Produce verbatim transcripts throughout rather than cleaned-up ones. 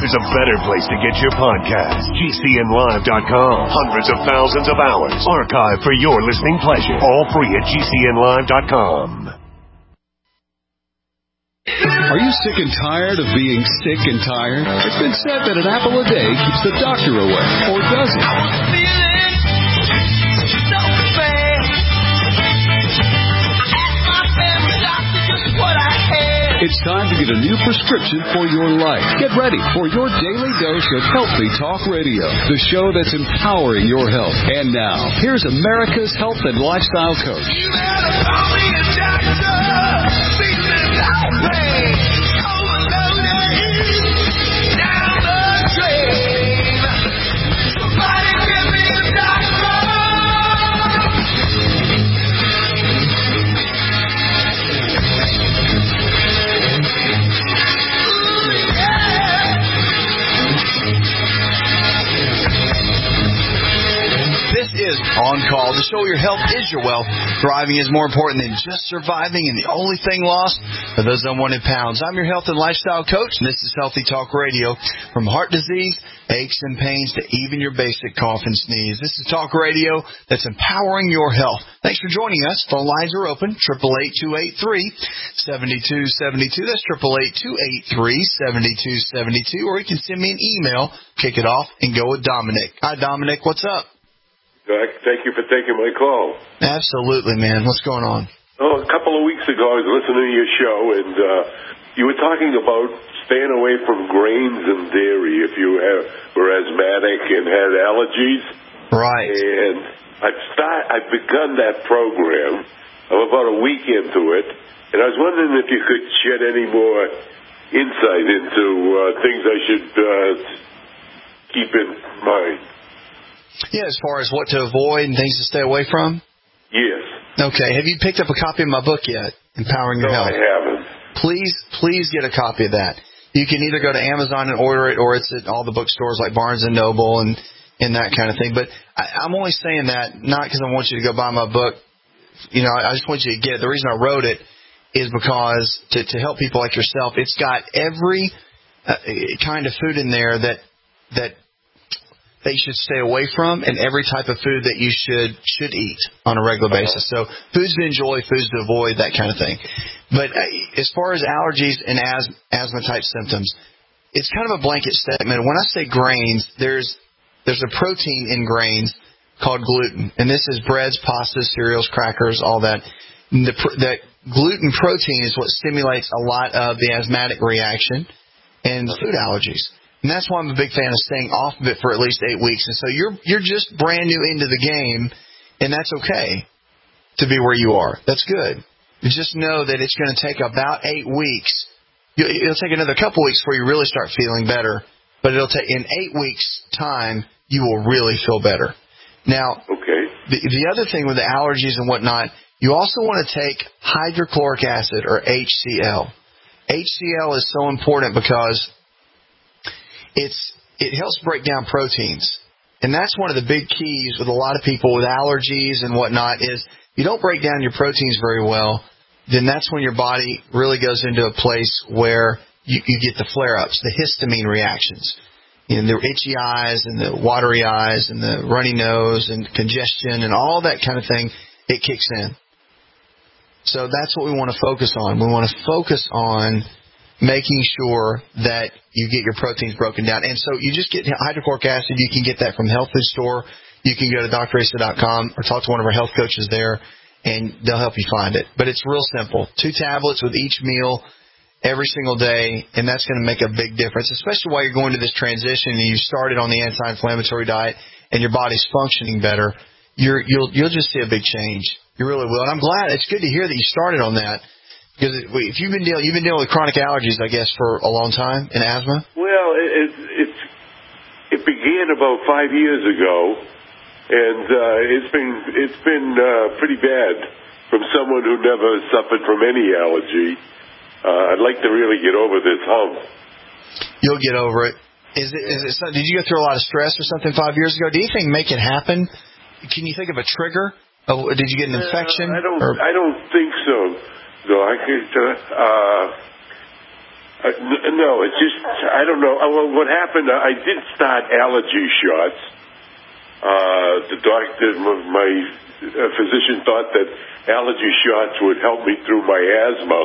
there's a better place to get your podcast. G C N live dot com. Hundreds of thousands of hours archived for your listening pleasure. All free at G C N live dot com. Are you sick and tired of being sick and tired? It's been said that an apple a day keeps the doctor away. Or does it? It's time to get a new prescription for your life. Get ready for your daily dose of Healthy Talk Radio, the show that's empowering your health. And now, here's America's health and lifestyle coach. You better call me a doctor. Feeling outraged, overloaded, down the drain. Somebody give me a doctor. Is On Call, the show your health is your wealth. Thriving is more important than just surviving, and the only thing lost are those unwanted pounds. I'm your health and lifestyle coach, and this is Healthy Talk Radio. From heart disease, aches and pains, to even your basic cough and sneeze. This is Talk Radio that's empowering your health. Thanks for joining us. Phone lines are open, eight eight eight, two eight three, seven two seven two. That's eight eight eight, two eight three, seven two seven two. Or you can send me an email, kick it off, and go with Dominic. Hi, Dominic. What's up? Thank you for taking my call. Absolutely, man. What's going on? Oh, a couple of weeks ago, I was listening to your show, and uh, you were talking about staying away from grains and dairy if you have, were asthmatic and had allergies. Right. And I've, start, I've begun that program. I'm about a week into it, and I was wondering if you could shed any more insight into uh, things I should uh, keep in mind. Yeah, as far as what to avoid and things to stay away from? Yes. Okay. Have you picked up a copy of my book yet, Empowering Your no, Health? No, I haven't. Please, please get a copy of that. You can either go to Amazon and order it, or it's at all the bookstores like Barnes and Noble and, and that kind of thing. But I, I'm only saying that not because I want you to go buy my book. You know, I just want you to get it. The reason I wrote it is because to, to help people like yourself, it's got every uh, kind of food in there that that – that you should stay away from, and every type of food that you should should eat on a regular basis. So foods to enjoy, foods to avoid, that kind of thing. But as far as allergies and asthma, asthma-type symptoms, it's kind of a blanket statement. When I say grains, there's there's a protein in grains called gluten, and this is breads, pastas, cereals, crackers, all that. And the, the gluten protein is what stimulates a lot of the asthmatic reaction and food allergies. And that's why I'm a big fan of staying off of it for at least eight weeks. And so you're you're just brand new into the game, and that's okay to be where you are. That's good. You just know that it's going to take about eight weeks. It'll take another couple weeks before you really start feeling better, but it'll take in eight weeks' time you will really feel better. Now, okay. the, the other thing with the allergies and whatnot, you also want to take hydrochloric acid, or H C L. H C L is so important because It's it helps break down proteins. And that's one of the big keys with a lot of people with allergies and whatnot is if you don't break down your proteins very well, then that's when your body really goes into a place where you, you get the flare-ups, the histamine reactions. You know, the itchy eyes and the watery eyes and the runny nose and congestion and all that kind of thing, it kicks in. So that's what we want to focus on. We want to focus on making sure that you get your proteins broken down. And so you just get hydrochloric acid. You can get that from the health food store. You can go to D R Asa dot com or talk to one of our health coaches there, and they'll help you find it. But it's real simple. Two tablets with each meal every single day, and that's going to make a big difference, especially while you're going to this transition and you started on the anti-inflammatory diet and your body's functioning better. You're, you'll, you'll just see a big change. You really will. And I'm glad. It's good to hear that you started on that. Because if you've been dealing, you've been dealing with chronic allergies, I guess, for a long time, and asthma. Well, it it, it began about five years ago, and uh, it's been it's been uh, pretty bad from someone who never suffered from any allergy. Uh, I'd like to really get over this hump. You'll get over it. Is it? Is it? Did you go through a lot of stress or something five years ago? Do you think make it happen? Can you think of a trigger? Oh, did you get an infection? Uh, I don't. Or? I don't think so. No, I could. Uh, Uh, n- no, it's just, I don't know. Uh, well, what happened, uh, I did start allergy shots. Uh, the doctor, my uh, physician thought that allergy shots would help me through my asthma.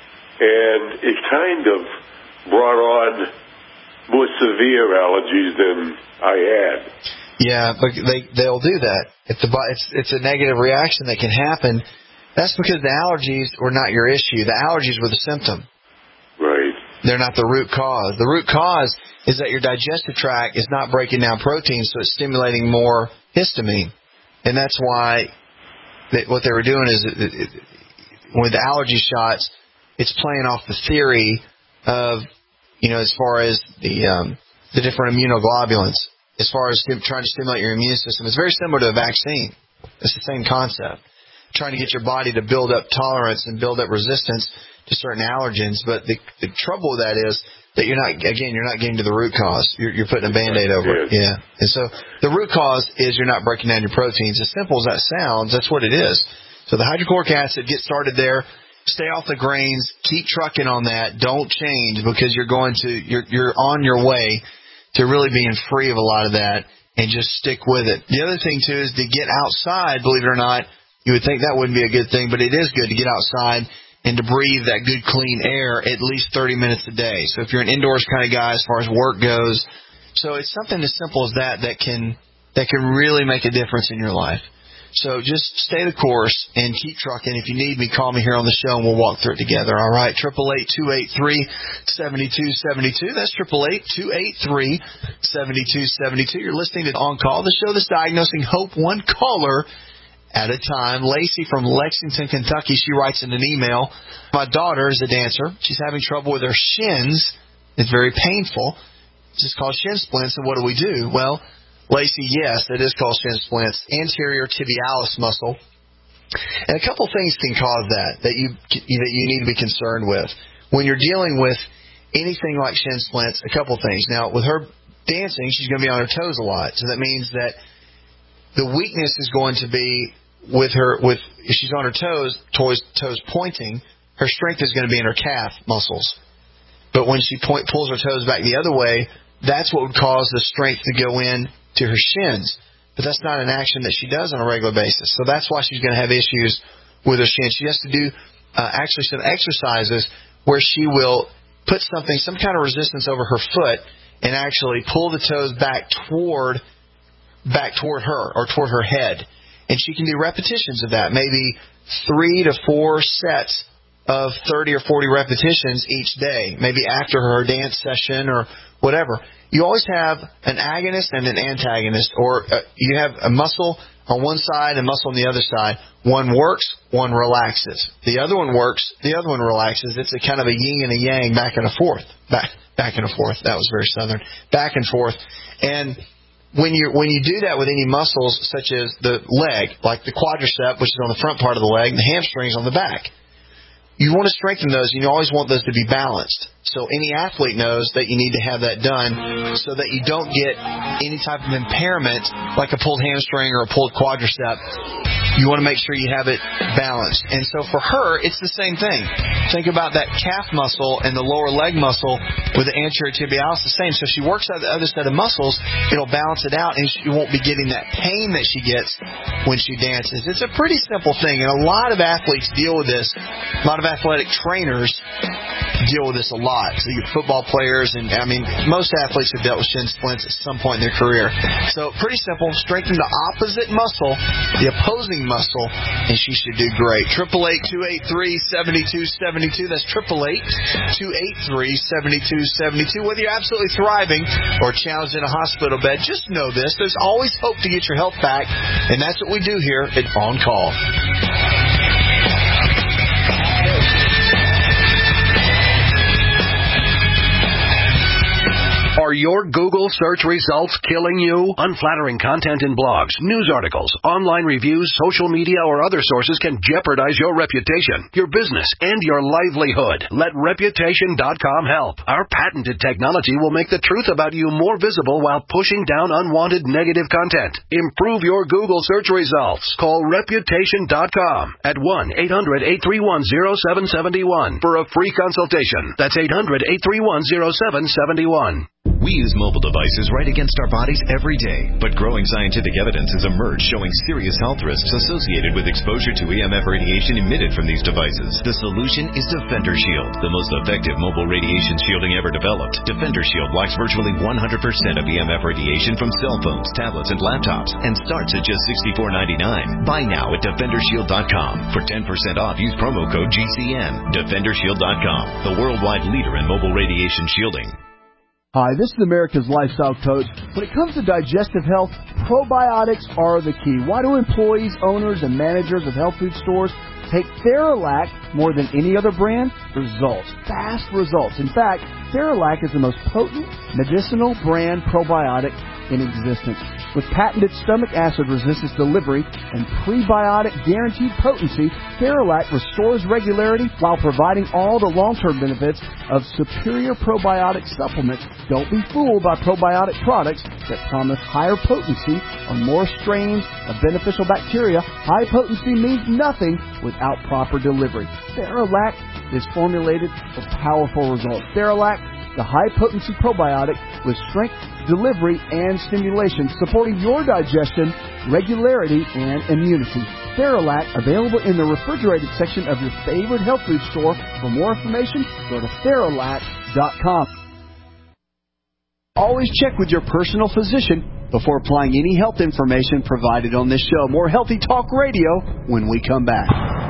And it kind of brought on more severe allergies than I had. Yeah, but they, they'll do that. If the it's, it's a negative reaction that can happen, that's because the allergies were not your issue. The allergies were the symptom. Right. They're not the root cause. The root cause is that your digestive tract is not breaking down proteins, so it's stimulating more histamine. And that's why they, what they were doing is it, it, with the allergy shots, it's playing off the theory of, you know, as far as the um, the different immunoglobulins, as far as stim- trying to stimulate your immune system. It's very similar to a vaccine. It's the same concept. Trying to get your body to build up tolerance and build up resistance to certain allergens. But the, the trouble with that is that you're not, again, you're not getting to the root cause. You're, you're putting a Band-Aid over it. Yeah. And so the root cause is you're not breaking down your proteins. As simple as that sounds, that's what it is. So the hydrochloric acid, get started there. Stay off the grains. Keep trucking on that. Don't change, because you're going to, you're, you're on your way to really being free of a lot of that, and just stick with it. The other thing, too, is to get outside. Believe it or not, you would think that wouldn't be a good thing, but it is good to get outside and to breathe that good, clean air at least thirty minutes a day. So if you're an indoors kind of guy as far as work goes, so it's something as simple as that that can that can really make a difference in your life. So just stay the course and keep trucking. If you need me, call me here on the show and we'll walk through it together. All right, eight eight eight, two eight three, seven two seven two. That's eight eight eight, two eight three, seven two seven two. You're listening to On Call, the show that's diagnosing hope one caller at a time. Lacey from Lexington, Kentucky, she writes in an email, my daughter is a dancer. She's having trouble with her shins. It's very painful. This is called shin splints, and what do we do? Well, Lacey, yes, it is called shin splints, anterior tibialis muscle. And a couple things can cause that, that you that you need to be concerned with. When you're dealing with anything like shin splints, a couple things. Now, with her dancing, she's going to be on her toes a lot. So that means that the weakness is going to be with her, with if she's on her toes, toes, toes pointing, her strength is going to be in her calf muscles. But when she point, pulls her toes back the other way, that's what would cause the strength to go in to her shins. But that's not an action that she does on a regular basis. So that's why she's going to have issues with her shins. She has to do uh, actually some exercises where she will put something, some kind of resistance over her foot and actually pull the toes back toward back toward her or toward her head. And she can do repetitions of that, maybe three to four sets of thirty or forty repetitions each day, maybe after her dance session or whatever. You always have an agonist and an antagonist, or uh, you have a muscle on one side and muscle on the other side. One works, one relaxes. The other one works, the other one relaxes. It's a kind of a yin and a yang, back and a forth. Back, back and a forth. That was very southern. Back and forth. And when you when you do that with any muscles, such as the leg, like the quadricep, which is on the front part of the leg, and the hamstrings on the back, you want to strengthen those, and you always want those to be balanced. So any athlete knows that you need to have that done so that you don't get any type of impairment like a pulled hamstring or a pulled quadricep. You want to make sure you have it balanced. And so for her, it's the same thing. Think about that calf muscle and the lower leg muscle with the anterior tibialis, the same. So she works out the other set of muscles, it'll balance it out, and she won't be getting that pain that she gets when she dances. It's a pretty simple thing, and a lot of athletes deal with this. A lot of athletic trainers deal with this a lot. So your football players, and I mean, most athletes have dealt with shin splints at some point in their career. So pretty simple. Strengthen the opposite muscle, the opposing muscle, and she should do great. eight eight eight, two eight three, seven two seven two. That's eight eight eight, two eight three, seven two seven two. Whether you're absolutely thriving or challenged in a hospital bed, just know this. There's always hope to get your health back, and that's what we do here at On Call. Are your Google search results killing you? Unflattering content in blogs, news articles, online reviews, social media, or other sources can jeopardize your reputation, your business, and your livelihood. Let Reputation dot com help. Our patented technology will make the truth about you more visible while pushing down unwanted negative content. Improve your Google search results. Call Reputation dot com at one eight hundred eight three one zero seven seven one for a free consultation. That's eight hundred eight three one zero seven seven one. We use mobile devices right against our bodies every day, but growing scientific evidence has emerged showing serious health risks associated with exposure to E M F radiation emitted from these devices. The solution is Defender Shield, the most effective mobile radiation shielding ever developed. Defender Shield blocks virtually one hundred percent of E M F radiation from cell phones, tablets, and laptops, and starts at just sixty-four ninety-nine. Buy now at Defender Shield dot com. For ten percent off, use promo code G C N. Defender Shield dot com, the worldwide leader in mobile radiation shielding. Hi, this is America's Lifestyle Coach. When it comes to digestive health, probiotics are the key. Why do employees, owners, and managers of health food stores take Theralac more than any other brand? Results. Fast results. In fact, Theralac is the most potent medicinal brand probiotic in existence. With patented stomach acid resistance delivery and prebiotic guaranteed potency, Theralac restores regularity while providing all the long-term benefits of superior probiotic supplements. Don't be fooled by probiotic products that promise higher potency on more strains of beneficial bacteria. High potency means nothing without proper delivery. Theralac is formulated for powerful results. Theralac, the high-potency probiotic with strength, delivery, and stimulation, supporting your digestion, regularity, and immunity. Theralac, available in the refrigerated section of your favorite health food store. For more information, go to Theralac dot com. Always check with your personal physician before applying any health information provided on this show. More Healthy Talk Radio when we come back.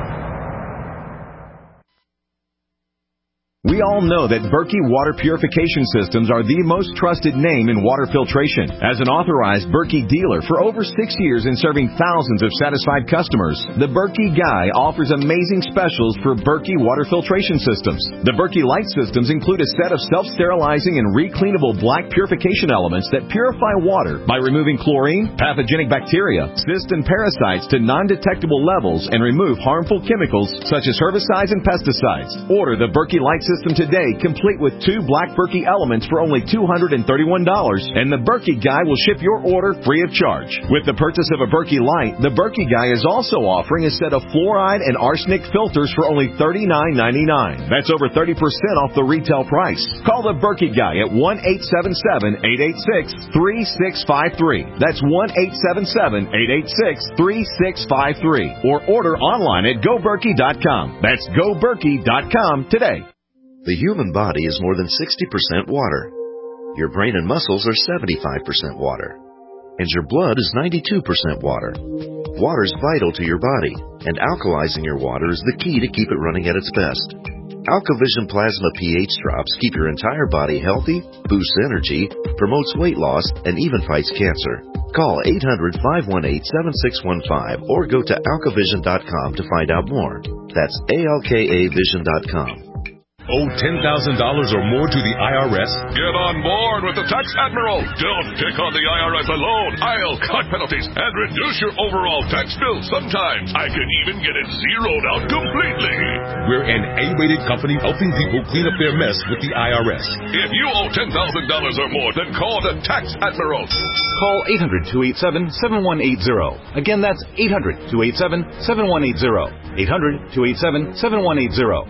We all know that Berkey Water Purification Systems are the most trusted name in water filtration. As an authorized Berkey dealer for over six years and serving thousands of satisfied customers, the Berkey Guy offers amazing specials for Berkey Water Filtration Systems. The Berkey Light Systems include a set of self-sterilizing and recleanable black purification elements that purify water by removing chlorine, pathogenic bacteria, cysts, and parasites to non-detectable levels and remove harmful chemicals such as herbicides and pesticides. Order the Berkey Light System today, complete with two black Berkey elements for only two hundred thirty-one dollars, and the Berkey Guy will ship your order free of charge. With the purchase of a Berkey Light, the Berkey Guy is also offering a set of fluoride and arsenic filters for only thirty-nine ninety-nine. That's over thirty percent off the retail price. Call the Berkey Guy at one eight seven seven, eight eight six, three six five three. That's one eight seven seven, eight eight six, three six five three. Or order online at Go Berkey dot com. That's Go Berkey dot com today. The human body is more than sixty percent water. Your brain and muscles are seventy-five percent water. And your blood is ninety-two percent water. Water is vital to your body, and alkalizing your water is the key to keep it running at its best. AlkaVision Plasma pH drops keep your entire body healthy, boosts energy, promotes weight loss, and even fights cancer. Call eight hundred, five one eight, seven six one five or go to alka vision dot com to find out more. That's A L K A vision dot com. Owe ten thousand dollars or more to the I R S? Get on board with the Tax Admiral. Don't take on the I R S alone. I'll cut penalties and reduce your overall tax bill. Sometimes I can even get it zeroed out completely. We're an A-rated company helping people clean up their mess with the I R S. If you owe ten thousand dollars or more, then call the Tax Admiral. Call eight hundred, two eight seven, seven one eight zero. Again, that's eight hundred, two eight seven, seven one eight zero. eight hundred, two eight seven, seven one eight zero.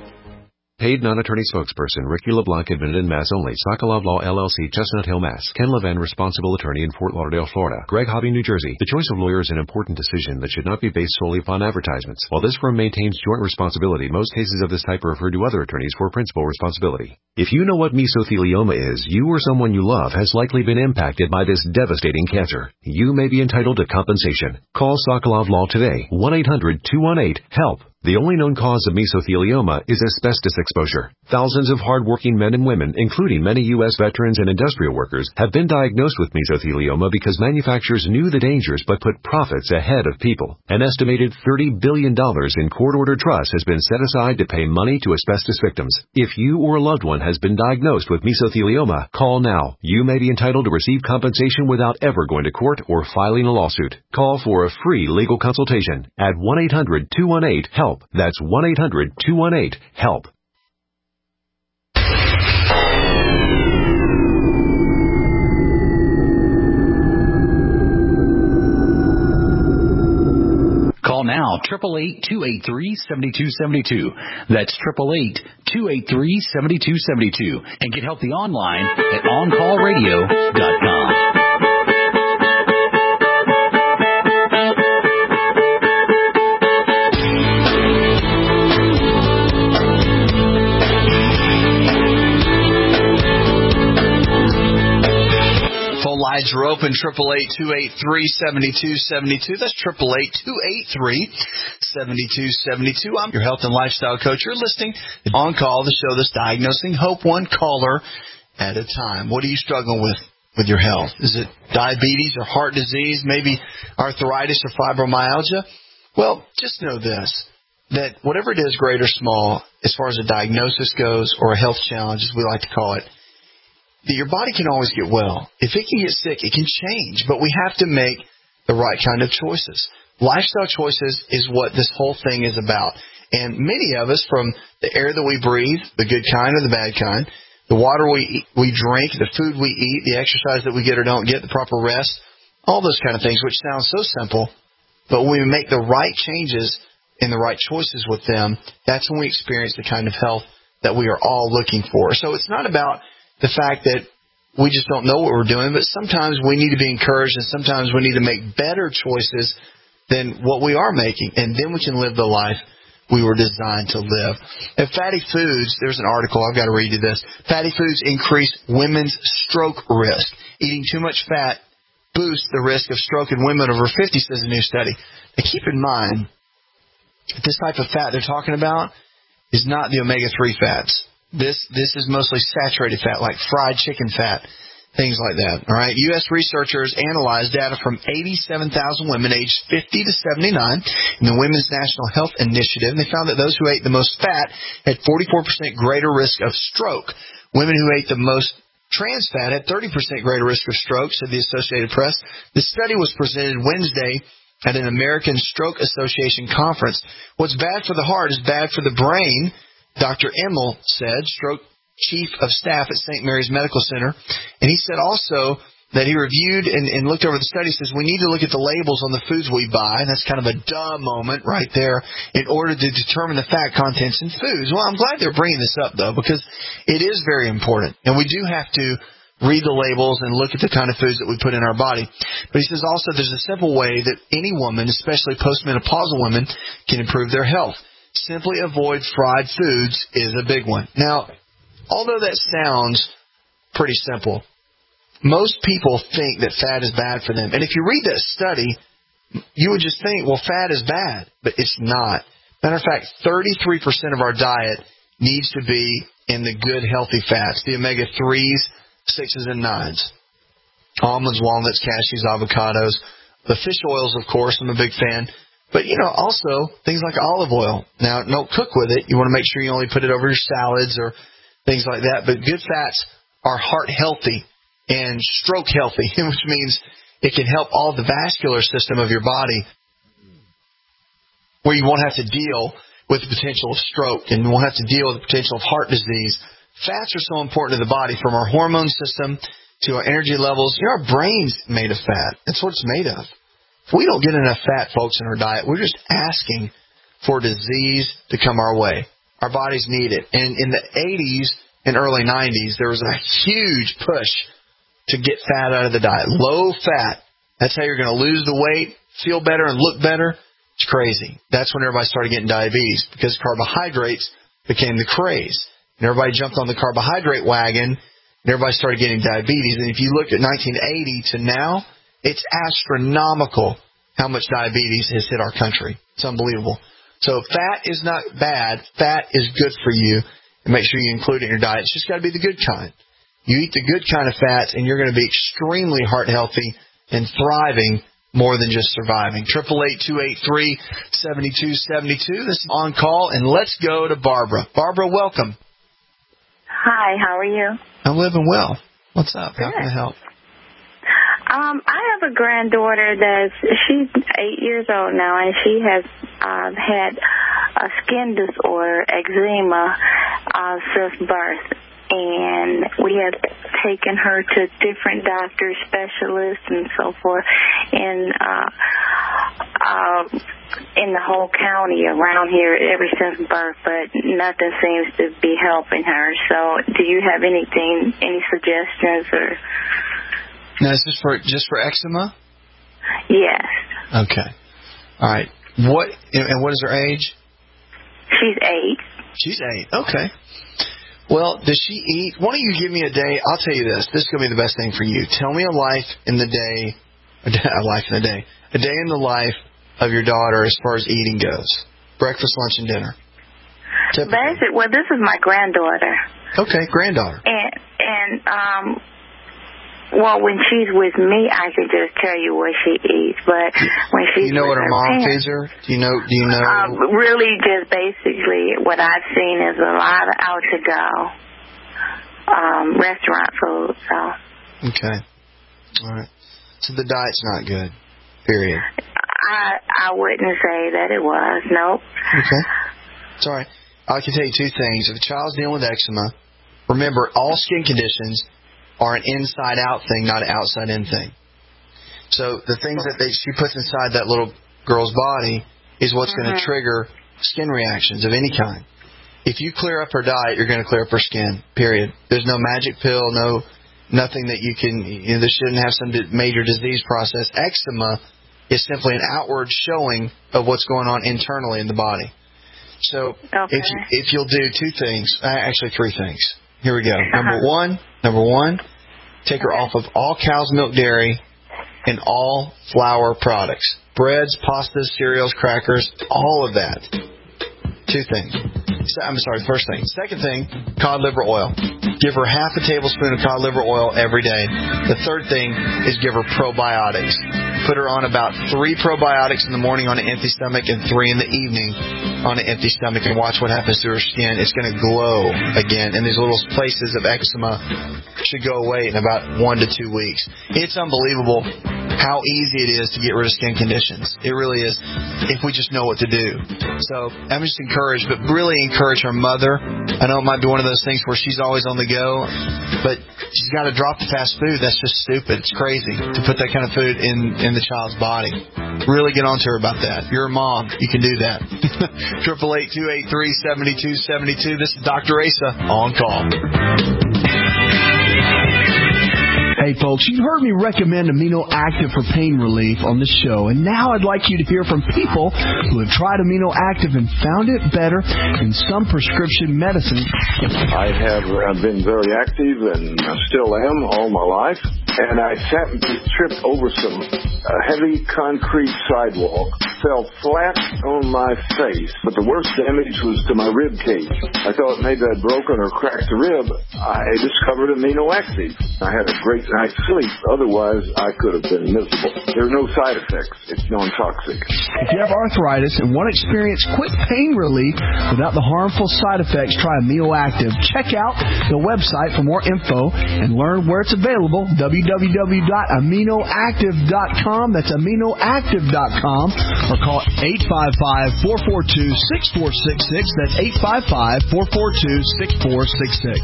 Paid non-attorney spokesperson Ricky LeBlanc, admitted in Mass only. Sokolov Law, L L C, Chestnut Hill, Mass. Ken Levin, responsible attorney in Fort Lauderdale, Florida. Greg Hobby, New Jersey. The choice of lawyer is an important decision that should not be based solely upon advertisements. While this firm maintains joint responsibility, most cases of this type are referred to other attorneys for principal responsibility. If you know what mesothelioma is, you or someone you love has likely been impacted by this devastating cancer. You may be entitled to compensation. Call Sokolov Law today. one eight hundred, two one eight, HELP. The only known cause of mesothelioma is asbestos exposure. Thousands of hardworking men and women, including many U S veterans and industrial workers, have been diagnosed with mesothelioma because manufacturers knew the dangers but put profits ahead of people. An estimated thirty billion dollars in court-ordered trust has been set aside to pay money to asbestos victims. If you or a loved one has been diagnosed with mesothelioma, call now. You may be entitled to receive compensation without ever going to court or filing a lawsuit. Call for a free legal consultation at one eight hundred two one eight HELP. That's one eight hundred two one eight HELP. Call now, eight eight eight, two eight three, seven two seven two. That's eight eight eight, two eight three, seven two seven two. And get healthy online at on call radio dot com. Lines are open, eight eight eight, two eight three, seven two seven two. That's eight eight eight, two eight three, seven two seven two. I'm your health and lifestyle coach. You're listening On Call, the show that's diagnosing hope one caller at a time. What are you struggling with with your health? Is it diabetes or heart disease, maybe arthritis or fibromyalgia? Well, just know this, that whatever it is, great or small, as far as a diagnosis goes or a health challenge, as we like to call it, that your body can always get well. If it can get sick, it can change, but we have to make the right kind of choices. Lifestyle choices is what this whole thing is about. And many of us, from the air that we breathe, the good kind or the bad kind, the water we eat, we drink, the food we eat, the exercise that we get or don't get, the proper rest, all those kind of things, which sounds so simple, but when we make the right changes and the right choices with them, that's when we experience the kind of health that we are all looking for. So it's not about the fact that we just don't know what we're doing, but sometimes we need to be encouraged and sometimes we need to make better choices than what we are making, and then we can live the life we were designed to live. And fatty foods, there's an article, I've got to read you this. Fatty foods increase women's stroke risk. Eating too much fat boosts the risk of stroke in women over fifty, says a new study. Now keep in mind, this type of fat they're talking about is not the omega three fats. This this is mostly saturated fat, like fried chicken fat, things like that. All right. U S researchers analyzed data from eighty-seven thousand women aged fifty to seventy-nine in the Women's National Health Initiative, and they found that those who ate the most fat had forty-four percent greater risk of stroke. Women who ate the most trans fat had thirty percent greater risk of stroke, said the Associated Press. The study was presented Wednesday at an American Stroke Association conference. What's bad for the heart is bad for the brain, Doctor Emmel said, stroke chief of staff at Saint Mary's Medical Center. And he said also that he reviewed and, and looked over the study, says we need to look at the labels on the foods we buy. And that's kind of a duh moment right there in order to determine the fat contents in foods. Well, I'm glad they're bringing this up, though, because it is very important. And we do have to read the labels and look at the kind of foods that we put in our body. But he says also there's a simple way that any woman, especially postmenopausal women, can improve their health. Simply avoid fried foods is a big one. Now, although that sounds pretty simple, most people think that fat is bad for them. And if you read that study, you would just think, well, fat is bad, but it's not. Matter of fact, thirty-three percent of our diet needs to be in the good, healthy fats, the omega threes, sixes, and nines. Almonds, walnuts, cashews, avocados. The fish oils, of course, I'm a big fan. But, you know, also things like olive oil. Now, don't cook with it. You want to make sure you only put it over your salads or things like that. But good fats are heart healthy and stroke healthy, which means it can help all the vascular system of your body where you won't have to deal with the potential of stroke and you won't have to deal with the potential of heart disease. Fats are so important to the body, from our hormone system to our energy levels. You know, our brain's made of fat. That's what it's made of. If we don't get enough fat, folks, in our diet, we're just asking for disease to come our way. Our bodies need it. And in the eighties and early nineties, there was a huge push to get fat out of the diet. Low fat. That's how you're going to lose the weight, feel better, and look better. It's crazy. That's when everybody started getting diabetes, because carbohydrates became the craze. And everybody jumped on the carbohydrate wagon, and everybody started getting diabetes. And if you look at nineteen eighty to now, it's astronomical how much diabetes has hit our country. It's unbelievable. So fat is not bad. Fat is good for you. And make sure you include it in your diet. It's just got to be the good kind. You eat the good kind of fats, and you're going to be extremely heart healthy and thriving more than just surviving. Triple eight two eight three seventy two seventy two. This is On Call, and let's go to Barbara. Barbara, welcome. Hi, how are you? I'm living well. What's up? How can I help? Um, I have a granddaughter that's she's eight years old now, and she has uh, had a skin disorder, eczema, uh, since birth. And we have taken her to different doctors, specialists, and so forth, in uh, uh, in the whole county around here ever since birth, but nothing seems to be helping her. So, do you have anything, any suggestions or? Now, is this for just for eczema? Yes. Okay. All right. What and what is her age? She's eight. She's eight. Okay. Well, does she eat? Why don't you give me a day? I'll tell you this. This is going to be the best thing for you. Tell me a life in the day, a, day, a life in the day, a day in the life of your daughter as far as eating goes. Breakfast, lunch, and dinner. Basic, well, this is my granddaughter. Okay, granddaughter. And, and um, well, when she's with me, I can just tell you what she eats. But when she's you know with what her, her mom parents, feeds her? Do you know? Do you know? Um, really, just basically, what I've seen is a lot of out to go um, restaurant food. So. Okay. All right. So the diet's not good. Period. I I wouldn't say that it was. Nope. Okay. It's all right. I can tell you two things. If a child's dealing with eczema, remember all skin conditions are an inside-out thing, not an outside-in thing. So the things that they, she puts inside that little girl's body is what's mm-hmm. going to trigger skin reactions of any kind. If you clear up her diet, you're going to clear up her skin, period. There's no magic pill, no nothing that you can, you know, this shouldn't have some major disease process. Eczema is simply an outward showing of what's going on internally in the body. So okay. if, you, if you'll do two things, actually three things. Here we go. Uh-huh. Number one, number one, take her off of all cow's milk dairy and all flour products. Breads, pastas, cereals, crackers, all of that. Two things. I'm sorry, first thing. Second thing, cod liver oil. Give her half a tablespoon of cod liver oil every day. The third thing is give her probiotics. Put her on about three probiotics in the morning on an empty stomach and three in the evening on an empty stomach, and watch what happens to her skin. It's going to glow again, and these little places of eczema should go away in about one to two weeks. It's unbelievable how easy it is to get rid of skin conditions. It really is, if we just know what to do. So I'm just encouraged, but really encourage her mother. I know it might be one of those things where she's always on the go, but she's got to drop the fast food. That's just stupid. It's crazy to put that kind of food in, in the child's body. Really get on to her about that. You're a mom. You can do that. Triple eight two eight three seventy two seventy two. This is Doctor Asa on call. Hey folks, you've heard me recommend Amino Active for pain relief on this show, and now I'd like you to hear from people who have tried Amino Active and found it better than some prescription medicine. I have uh, been very active and uh, still am all my life, and I happened to trip over some uh, heavy concrete sidewalk, fell flat on my face, but the worst damage was to my rib cage. I thought maybe I'd broken or cracked the rib. I discovered Amino Active. I had a great night's sleep. Otherwise, I could have been miserable. There are no side effects. It's non-toxic. If you have arthritis and want to experience quick pain relief without the harmful side effects, try Amino Active. Check out the website for more info and learn where it's available, w w w dot amino active dot com. That's amino active dot com. Or call eight five five, four four two, six four six six. That's eight five five, four four two, six four six six.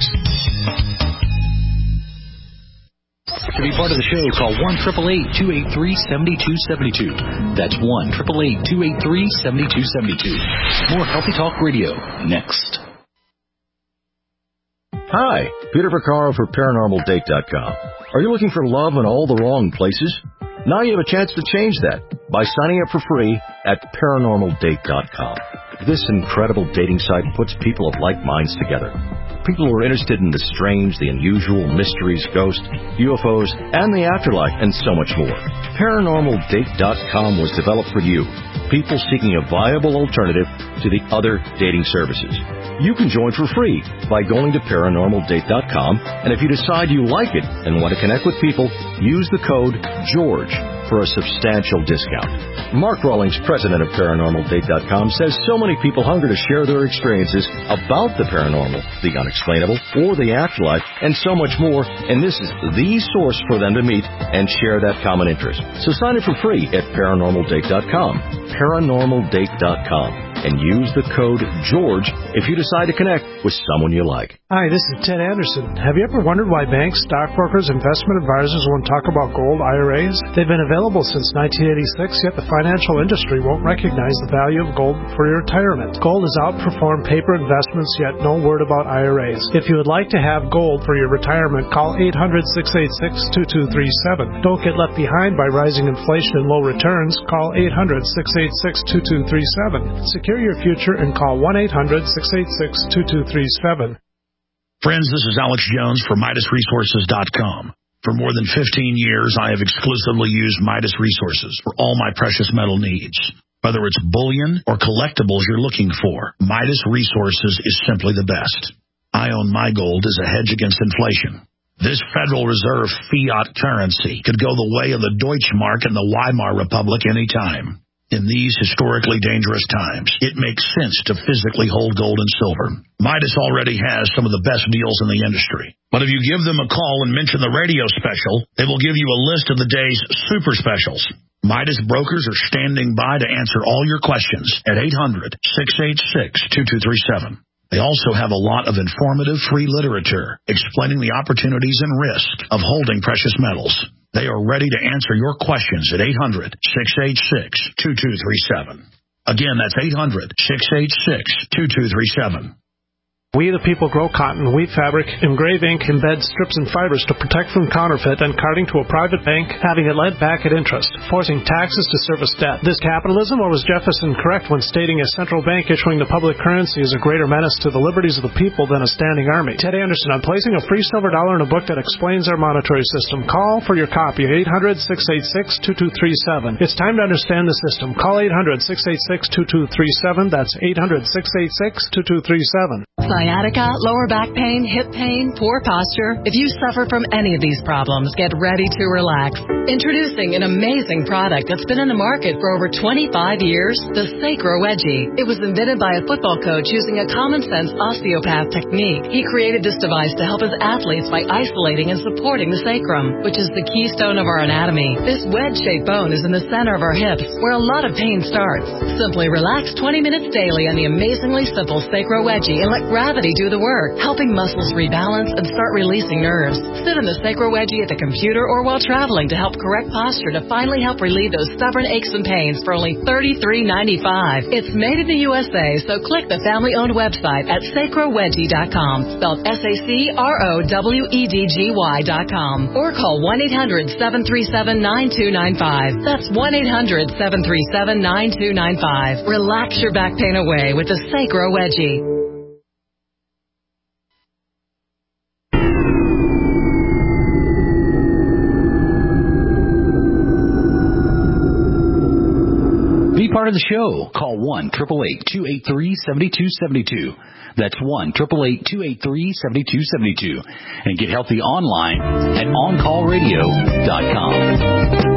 To be part of the show, call one eight eight eight, two eight three, seven two seven two. That's one eight eight eight, two eight three, seven two seven two. More Healthy Talk Radio next. Hi, Peter Vaccaro for Paranormal Date dot com. Are you looking for love in all the wrong places? Now you have a chance to change that by signing up for free at Paranormal Date dot com. This incredible dating site puts people of like minds together. people who are interested in the strange, the unusual, mysteries, ghosts, U F Os, and the afterlife, and so much more. Paranormal Date dot com was developed for you, people seeking a viable alternative to the other dating services. You can join for free by going to Paranormal Date dot com, and if you decide you like it and want to connect with people, use the code GEORGE for a substantial discount. Mark Rawlings, president of Paranormal Date dot com, says so many people hunger to share their experiences about the paranormal, the unexplainable, or the afterlife, and so much more, and this is the source for them to meet and share that common interest. So sign up for free at Paranormal Date dot com, Paranormal Date dot com, and use the code GEORGE if you decide to connect with someone you like. Hi, this is Ted Anderson. Have you ever wondered why banks, stockbrokers, investment advisors won't talk about gold I R As? They've been available since nineteen eighty-six, yet the financial industry won't recognize the value of gold for your retirement. Gold has outperformed paper investments, yet no word about I R As. If you would like to have gold for your retirement, call eight hundred, six eight six, two two three seven. Don't get left behind by rising inflation and low returns. Call eight hundred, six eight six, two two three seven. Secure your future and call one eight hundred, six eight six, two two three seven. Friends, this is Alex Jones for Midas Resources dot com. For more than fifteen years, I have exclusively used Midas Resources for all my precious metal needs. Whether it's bullion or collectibles you're looking for, Midas Resources is simply the best. I own my gold as a hedge against inflation. This Federal Reserve fiat currency could go the way of the Deutschmark and the Weimar Republic any time. In these historically dangerous times, it makes sense to physically hold gold and silver. Midas already has some of the best deals in the industry. But if you give them a call and mention the radio special, they will give you a list of the day's super specials. Midas brokers are standing by to answer all your questions at eight hundred, six eight six, two two three seven. They also have a lot of informative free literature explaining the opportunities and risks of holding precious metals. They are ready to answer your questions at eight hundred, six eight six, two two three seven. Again, that's eight hundred, six eight six, two two three seven. We the people grow cotton, weave fabric, engrave ink, embed strips and fibers to protect from counterfeit and carting to a private bank, having it lent back at interest, forcing taxes to service debt. This capitalism, or was Jefferson correct when stating a central bank issuing the public currency is a greater menace to the liberties of the people than a standing army? Ted Anderson, I'm placing a free silver dollar in a book that explains our monetary system. Call for your copy at eight hundred, six eight six, two two three seven. It's time to understand the system. Call eight hundred, six eight six, two two three seven. That's eight hundred, six eight six, two two three seven. Sciatica, lower back pain, hip pain, poor posture. If you suffer from any of these problems, get ready to relax. Introducing an amazing product that's been in the market for over twenty-five years, the Sacro Wedgie. It was invented by a football coach using a common-sense osteopath technique. He created this device to help his athletes by isolating and supporting the sacrum, which is the keystone of our anatomy. This wedge-shaped bone is in the center of our hips, where a lot of pain starts. Simply relax twenty minutes daily on the amazingly simple Sacro Wedgie and let gravity do the work, helping muscles rebalance and start releasing nerves. Sit in the Sacro Wedgie at the computer or while traveling to help correct posture to finally help relieve those stubborn aches and pains for only thirty-three ninety-five. It's made in the U S A, so click the family-owned website at sacro wedgie dot com, spelled S A C R O W E D G Y dot com, or call one eight hundred, seven three seven, nine two nine five. That's one eight hundred, seven three seven, nine two nine five. Relax your back pain away with the Sacro Wedgie. Be part of the show. Call one, eight eight eight, two eight three, seven two seven two. That's one, eight eight eight, two eight three, seven two seven two. And get healthy online at on call radio dot com.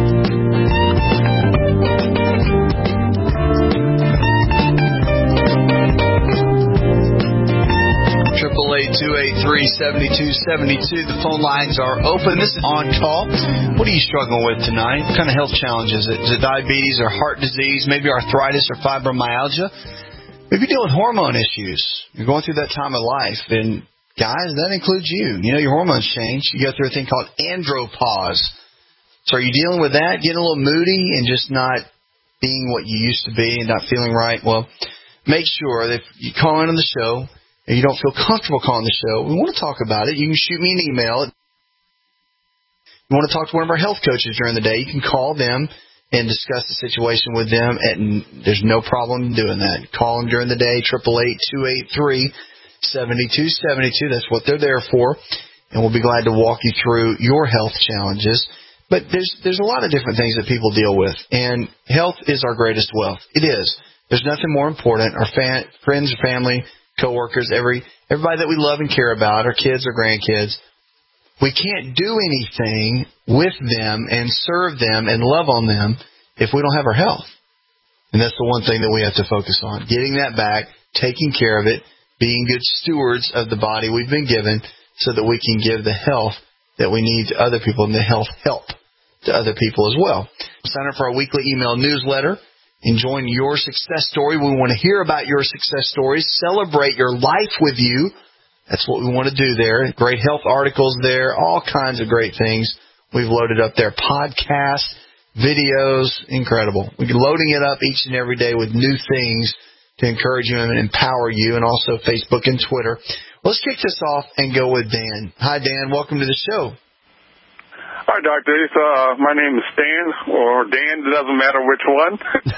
triple eight, two eight three, seven two seven two. The phone lines are open. This is On Call. What are you struggling with tonight? What kind of health challenges? Is it, is it diabetes or heart disease, maybe arthritis or fibromyalgia? Maybe you're dealing with hormone issues. You're going through that time of life. And, guys, that includes you. You know, your hormones change. You go through a thing called andropause. So are you dealing with that, getting a little moody and just not being what you used to be and not feeling right? Well, make sure that if you call in on the show and you don't feel comfortable calling the show, we want to talk about it. You can shoot me an email. You want to talk to one of our health coaches during the day, you can call them and discuss the situation with them, and there's no problem doing that. Call them during the day, eight eight eight, two eight three, seventy-two seventy-two. That's what they're there for. And we'll be glad to walk you through your health challenges. But there's there's a lot of different things that people deal with. And health is our greatest wealth. It is. There's nothing more important. Our fan, friends, family, coworkers, every everybody that we love and care about, our kids or grandkids, we can't do anything with them and serve them and love on them if we don't have our health. And that's the one thing that we have to focus on, getting that back, taking care of it, being good stewards of the body we've been given so that we can give the health that we need to other people and the health help to other people as well. Sign up for our weekly email newsletter. Enjoying your success story. We want to hear about your success stories, celebrate your life with you. That's what we want to do there. Great health articles there, all kinds of great things we've loaded up there. Podcasts, videos, incredible. We're loading it up each and every day with new things to encourage you and empower you, and also Facebook and Twitter. Let's kick this off and go with Dan. Hi, Dan. Welcome to the show. Hi, Doctor Ace. Uh, my name is Stan, or Dan. It doesn't matter which one.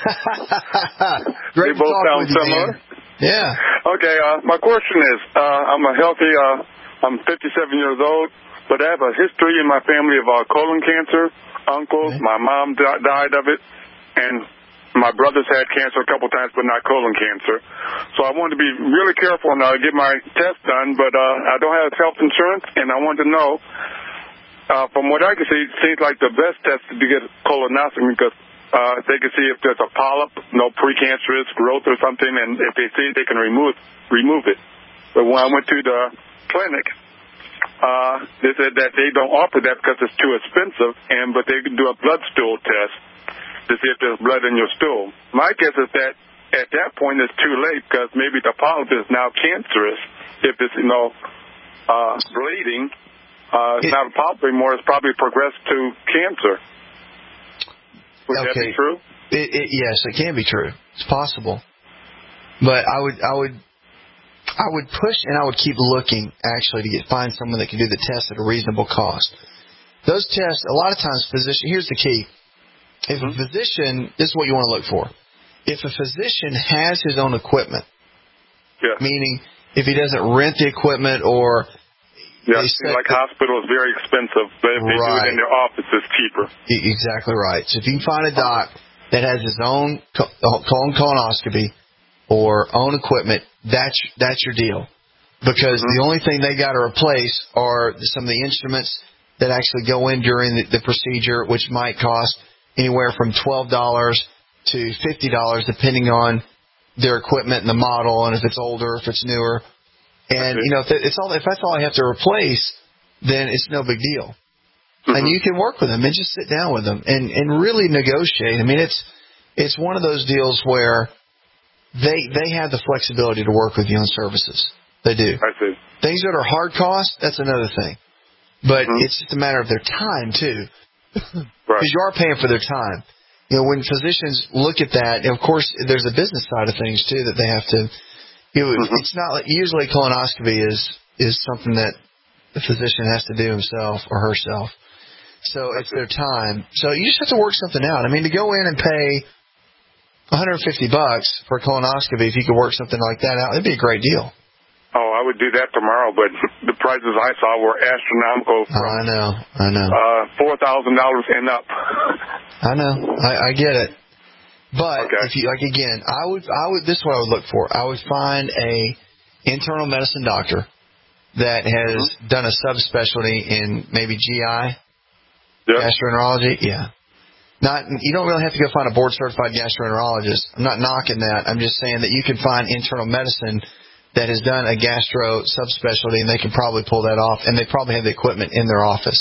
Great they both sound with you, similar. Dan. Yeah. Okay. Uh, my question is, uh, I'm a healthy. Uh, I'm fifty-seven years old, but I have a history in my family of uh, colon cancer. Uncles, okay. My mom di- died of it, and my brothers had cancer a couple times, but not colon cancer. So I wanted to be really careful and uh, get my test done, but uh, I don't have health insurance, and I wanted to know. Uh, from what I can see, it seems like the best test is to get colonoscopy because uh, they can see if there's a polyp, no precancerous growth or something, and if they see it, they can remove remove it. But when I went to the clinic, uh, they said that they don't offer that because it's too expensive, and but they can do a blood stool test to see if there's blood in your stool. My guess is that at that point it's too late because maybe the polyp is now cancerous. If it's, you know, uh, bleeding. Uh, it's it, not a polyp anymore. It's probably progressed to cancer. Would okay. that be true? It, it, yes, it can be true. It's possible. But I would, I would, I would push and I would keep looking actually to get find someone that can do the test at a reasonable cost. Those tests, a lot of times, physician. Here's the key: if mm-hmm. a physician, this is what you want to look for. If a physician has his own equipment, yeah. meaning if he doesn't rent the equipment or Yeah, it seems like hospital is very expensive, but if they right. do it in their office, it's cheaper. Exactly right. So if you can find a doc that has his own colon colonoscopy or own equipment, that's that's your deal. Because mm-hmm. the only thing they got to replace are some of the instruments that actually go in during the, the procedure, which might cost anywhere from twelve dollars to fifty dollars, depending on their equipment and the model, and if it's older, if it's newer. And, you know, if, it's all, if that's all I have to replace, then it's no big deal. Mm-hmm. And you can work with them and just sit down with them and, and really negotiate. I mean, it's it's one of those deals where they they have the flexibility to work with you on services. They do. I see. Things that are hard cost, that's another thing. But mm-hmm. it's just a matter of their time, too. Because right. you are paying for their time. You know, when physicians look at that, and of course, there's a business side of things, too, that they have to... It, mm-hmm. It's not like usually colonoscopy is is something that the physician has to do himself or herself. So it's their time. So you just have to work something out. I mean, to go in and pay one hundred fifty bucks for a colonoscopy, if you could work something like that out, it'd be a great deal. Oh, I would do that tomorrow, but the prices I saw were astronomical. From, oh, I know, I know. Uh, four thousand dollars and up. I know, I, I get it. But okay. if you like, again, I would, I would. This is what I would look for. I would find a internal medicine doctor that has mm-hmm. done a subspecialty in maybe G I, yep. gastroenterology. Yeah, not you don't really have to go find a board certified gastroenterologist. I'm not knocking that. I'm just saying that you can find internal medicine that has done a gastro subspecialty, and they can probably pull that off, and they probably have the equipment in their office.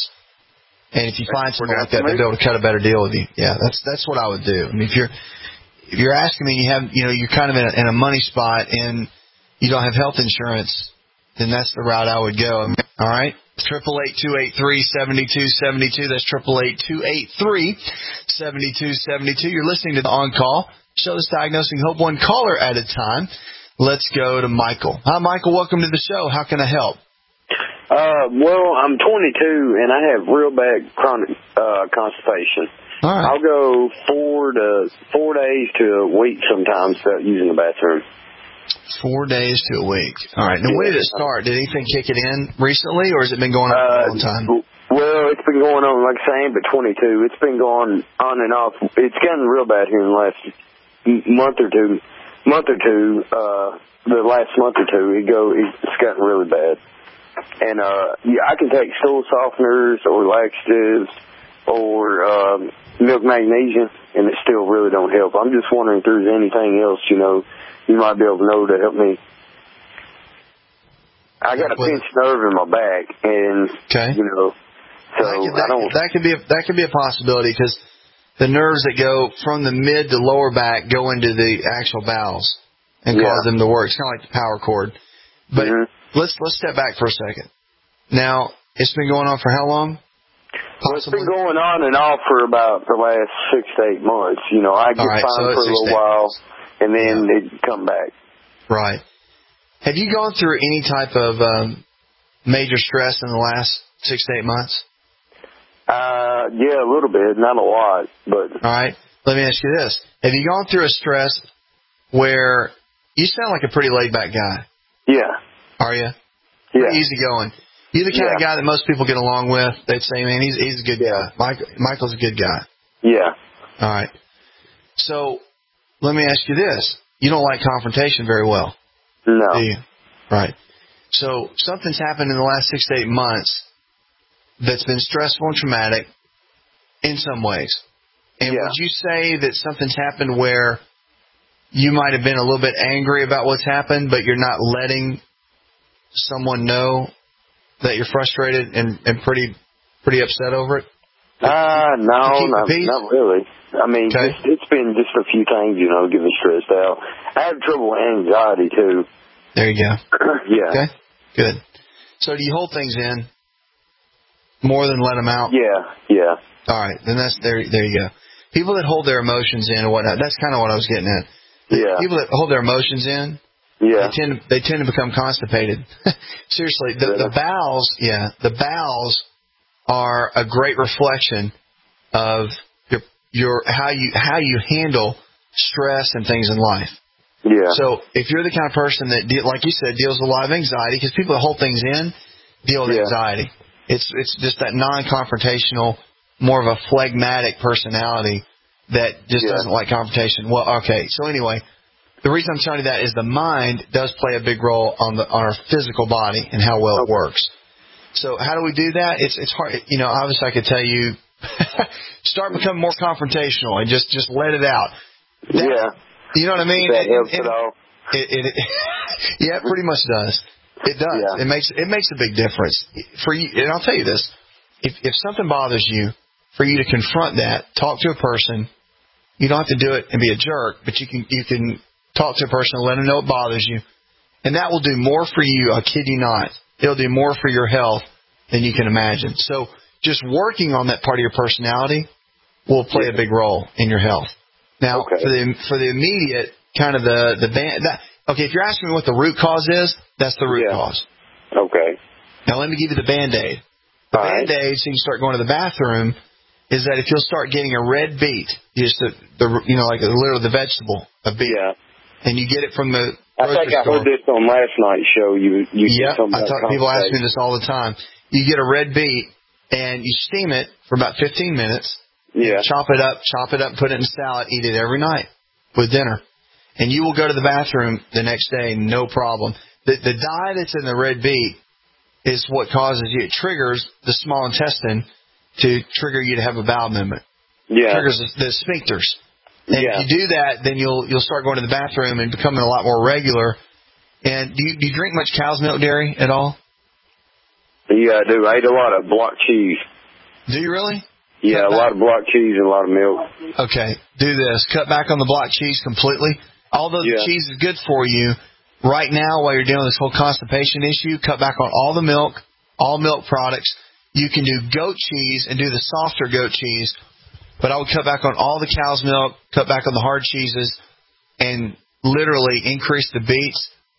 And if you find someone like that, they'll be able to cut a better deal with you. Yeah, that's that's what I would do. I mean, if you're If you're asking me, you have, you know, you're kind of in a, in a money spot and you don't have health insurance, then that's the route I would go. All right, triple eight two eight three seventy two seventy two. That's triple eight two eight three seventy two seventy two. You're listening to the On Call show. That's diagnosing hope one caller at a time. Let's go to Michael. Hi, Michael. Welcome to the show. How can I help? Uh, well, I'm twenty-two and I have real bad chronic uh, constipation. All right. I'll go four to four days to a week sometimes without using the bathroom. Four days to a week. All right. Now, when did it start? Did anything kick it in recently, or has it been going on for a long time? Well, it's been going on, like saying, but twenty-two. It's been going on and off. It's gotten real bad here in the last month or two. Month or two, uh, the last month or two, it go, it's gotten really bad. And, uh, yeah, I can take stool softeners or laxatives or, um, milk magnesium, and it still really don't help. I'm just wondering if there's anything else, you know, you might be able to know to help me. I got a pinched nerve in my back, and, okay. you know, so that could, that, I don't... That could be a, that could be a possibility, because the nerves that go from the mid to lower back go into the actual bowels and yeah. cause them to work. It's kind of like the power cord. But mm-hmm. let's let's step back for a second. Now, it's been going on for how long? Well, it's been going on and off for about the last six to eight months. You know, I get right, fine so for a little while, and then yeah. it come back. Right. Have you gone through any type of um, major stress in the last six to eight months? Uh, yeah, a little bit, not a lot, but... All right. Let me ask you this. Have you gone through a stress where you sound like a pretty laid-back guy? Yeah. Are you? Yeah. Pretty easygoing. You're the kind yeah. of guy that most people get along with. They'd say, man, he's he's a good yeah. guy. Mike, Michael's a good guy. Yeah. All right. So let me ask you this. You don't like confrontation very well. No. Do you? Right. So something's happened in the last six to eight months that's been stressful and traumatic in some ways. And yeah. would you say that something's happened where you might have been a little bit angry about what's happened, but you're not letting someone know that you're frustrated and, and pretty pretty upset over it? Uh, no, not, not really. I mean, okay. just, it's been just a few things, you know, getting me stressed out. I have trouble with anxiety, too. There you go. yeah. Okay, good. So do you hold things in more than let them out? Yeah, yeah. All right, then that's there. There you go. People that hold their emotions in and whatnot, that's kind of what I was getting at. Yeah. People that hold their emotions in, yeah. they tend to, they tend to become constipated. Seriously, the, the bowels, yeah, the bowels are a great reflection of your your how you how you handle stress and things in life. Yeah. So if you're the kind of person that, de- like you said, deals with a lot of anxiety, because people that hold things in deal with yeah. anxiety. It's it's just that non-confrontational, more of a phlegmatic personality that just yeah. doesn't like confrontation. Well, okay. So anyway, the reason I'm telling you that is the mind does play a big role on the on our physical body and how well okay. it works. So how do we do that? It's it's hard. You know, obviously I could tell you, start becoming more confrontational and just, just let it out. That, yeah. You know what I mean? That helps it, at all. It, it, it, yeah, it pretty much does. It does. Yeah. It makes it makes a big difference for you. And I'll tell you this: if if something bothers you, for you to confront that, talk to a person. You don't have to do it and be a jerk, but you can you can talk to a person and let them know it bothers you, and that will do more for you. I kid you not. It'll do more for your health than you can imagine. So just working on that part of your personality will play a big role in your health. Now, okay. for the for the immediate kind of the the band. That, okay, if you're asking me what the root cause is, that's the root yeah. cause. Okay. Now let me give you the Band-Aid. The All Band-Aid, right. So you start going to the bathroom, is that if you'll start getting a red beet, just the, the you know like literally the vegetable, a beet, yeah. and you get it from the I think I store. heard this on last night's show. You you yeah, I talk, people ask me this this all the time. You get a red beet and you steam it for about fifteen minutes. Yeah. Chop it up, chop it up, put it in salad, eat it every night with dinner. And you will go to the bathroom the next day, no problem. The, the dye that's in the red beet is what causes you, it triggers the small intestine to trigger you to have a bowel movement. Yeah. It triggers the, the sphincters. And yeah. if you do that, then you'll you'll start going to the bathroom and becoming a lot more regular. And do you, do you drink much cow's milk dairy at all? Yeah, I do. I eat a lot of block cheese. Do you really? Yeah, a lot of block cheese and a lot of milk. Okay, do this. Cut back on the block cheese completely. Although yeah. the cheese is good for you, right now while you're dealing with this whole constipation issue, cut back on all the milk, all milk products. You can do goat cheese and do the softer goat cheese, but I would cut back on all the cow's milk, cut back on the hard cheeses, and literally increase the beets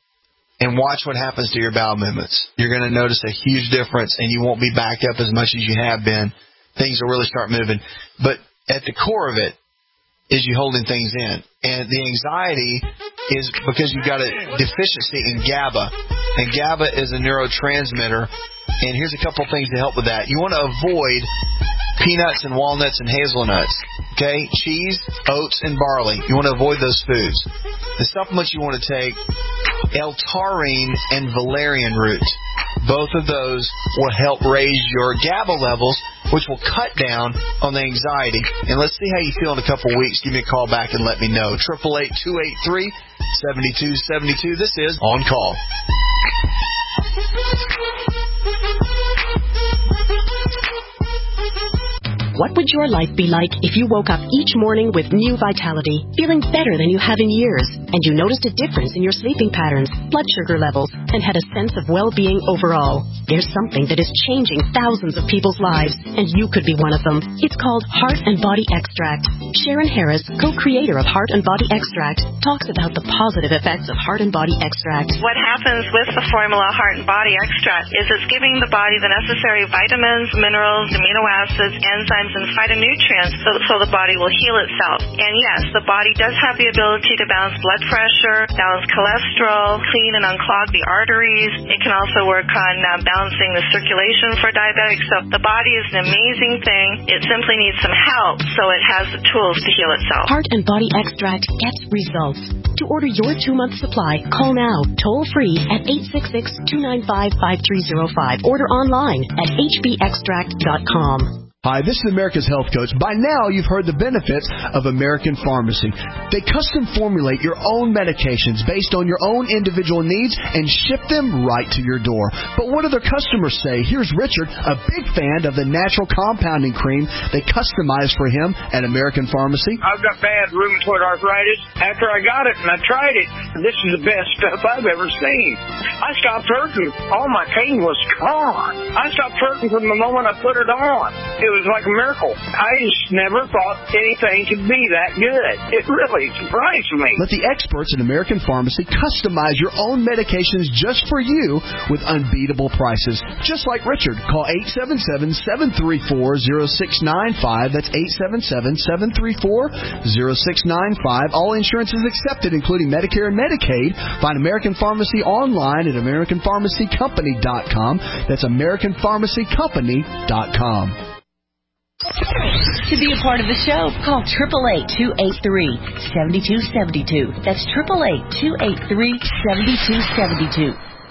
and watch what happens to your bowel movements. You're going to notice a huge difference, and you won't be backed up as much as you have been. Things will really start moving. But at the core of it is you holding things in. And the anxiety is because you've got a deficiency in GABA. And GABA is a neurotransmitter. And here's a couple things to help with that. You want to avoid peanuts and walnuts and hazelnuts. Okay? Cheese, oats, and barley. You want to avoid those foods. The supplements you want to take, L-taurine and valerian root. Both of those will help raise your GABA levels, which will cut down on the anxiety. And let's see how you feel in a couple of weeks. Give me a call back and let me know. eight eight eight, two eight three, seven two seven two. This is On Call. What would your life be like if you woke up each morning with new vitality, feeling better than you have in years, and you noticed a difference in your sleeping patterns, blood sugar levels, and had a sense of well-being overall? There's something that is changing thousands of people's lives, and you could be one of them. It's called Heart and Body Extract. Sharon Harris, co-creator of Heart and Body Extract, talks about the positive effects of Heart and Body Extract. What happens with the formula Heart and Body Extract is it's giving the body the necessary vitamins, minerals, amino acids, enzymes, and phytonutrients so, so the body will heal itself. And yes, the body does have the ability to balance blood pressure, balance cholesterol, clean and unclog the arteries. It can also work on uh, balancing the circulation for diabetics. So the body is an amazing thing. It simply needs some help so it has the tools to heal itself. Heart and Body Extract gets results. To order your two-month supply, call now, toll-free at eight six six, two nine five, five three zero five. Order online at h b extract dot com. Hi, this is America's Health Coach. By now, you've heard the benefits of American Pharmacy. They custom formulate your own medications based on your own individual needs and ship them right to your door. But what do their customers say? Here's Richard, a big fan of the natural compounding cream they customize for him at American Pharmacy. I've got bad rheumatoid arthritis. After I got it and I tried it, this is the best stuff I've ever seen. I stopped hurting. All my pain was gone. I stopped hurting from the moment I put it on. It was like a miracle. I just never thought anything could be that good. It really surprised me. Let the experts at American Pharmacy customize your own medications just for you with unbeatable prices. Just like Richard. Call eight seven seven, seven three four, zero six nine five. That's eight seven seven, seven three four, zero six nine five. All insurance is accepted, including Medicare and Medicaid. Find American Pharmacy online at american pharmacy company dot com. That's american pharmacy company dot com. To be a part of the show, call eight eight eight, two eight three, seven two seven two. That's eight eight eight, two eight three, seven two seven two.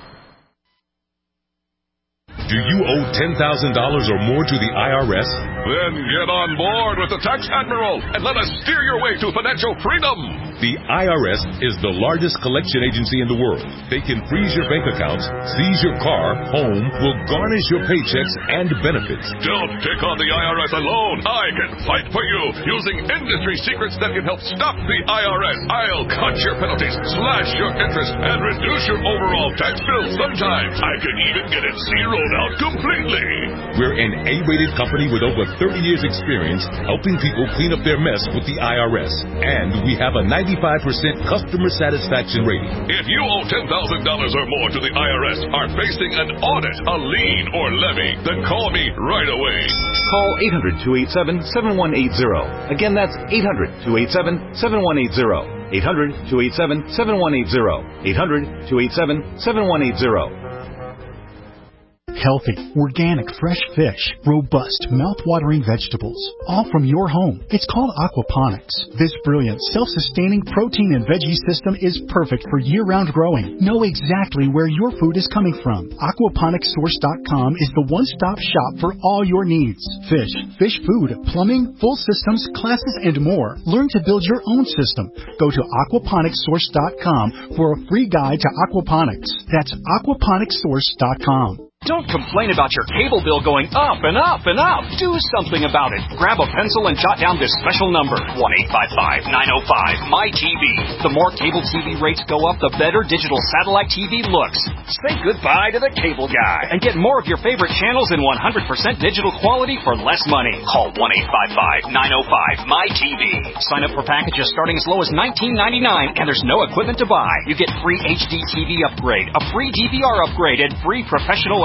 Do you owe ten thousand dollars or more to the I R S? Then get on board with the Tax Admiral and let us steer your way to financial freedom. The I R S is the largest collection agency in the world. They can freeze your bank accounts, seize your car, home, will garnish your paychecks and benefits. Don't take on the I R S alone. I can fight for you using industry secrets that can help stop the I R S. I'll cut your penalties, slash your interest, and reduce your overall tax bill. Sometimes I can even get it zeroed out completely. We're an A-rated company with over thirty years experience helping people clean up their mess with the I R S. And we have a ninety-five percent customer satisfaction rating. If you owe ten thousand dollars or more to the I R S, are facing an audit, a lien, or levy, then call me right away. Call eight hundred, two eight seven, seven one eight zero. Again, that's eight hundred, two eight seven, seven one eight zero. eight hundred, two eight seven, seven one eight zero. eight hundred, two eight seven, seven one eight zero. Healthy, organic, fresh fish, robust, mouth-watering vegetables, all from your home. It's called aquaponics. This brilliant, self-sustaining protein and veggie system is perfect for year-round growing. Know exactly where your food is coming from. aquaponics source dot com is the one-stop shop for all your needs. Fish, fish food, plumbing, full systems, classes, and more. Learn to build your own system. Go to aquaponics source dot com for a free guide to aquaponics. That's aquaponics source dot com. Don't complain about your cable bill going up and up and up. Do something about it. Grab a pencil and jot down this special number, one eight five five, nine oh five, M Y T V. The more cable T V rates go up, the better digital satellite T V looks. Say goodbye to the cable guy and get more of your favorite channels in one hundred percent digital quality for less money. Call one eight five five, nine oh five, M Y T V. Sign up for packages starting as low as nineteen ninety-nine, and there's no equipment to buy. You get free H D T V upgrade, a free D V R upgrade, and free professional and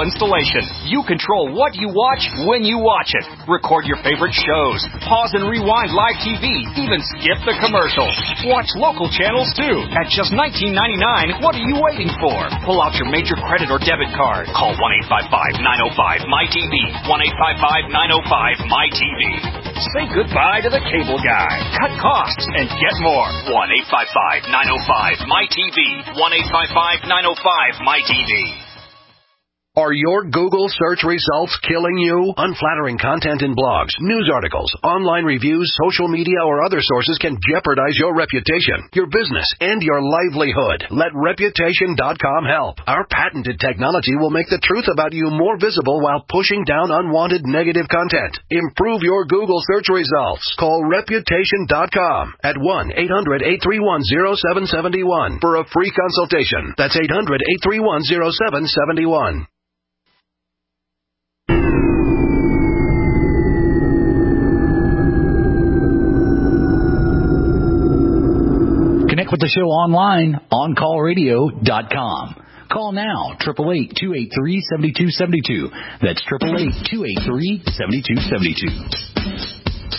installation. You control what you watch when you watch it. Record your favorite shows. Pause and rewind live T V. Even skip the commercials. Watch local channels too. At just nineteen ninety-nine dollars, what are you waiting for? Pull out your major credit or debit card. Call one eight five five, nine oh five, M Y T V. one eight five five, nine oh five, M Y T V. Say goodbye to the cable guy. Cut costs and get more. one eight five five, nine oh five, M Y T V. one eight five five, nine oh five, M Y T V. Are your Google search results killing you? Unflattering content in blogs, news articles, online reviews, social media, or other sources can jeopardize your reputation, your business, and your livelihood. Let Reputation dot com help. Our patented technology will make the truth about you more visible while pushing down unwanted negative content. Improve your Google search results. Call Reputation dot com at one eight hundred, eight three one, oh seven seven one for a free consultation. That's eight hundred, eight three one, oh seven seven one. Connect with the show online, on call radio dot com. Call now, eight eight eight, two eight three, seven two seven two. That's eight eight eight, two eight three, seven two seven two.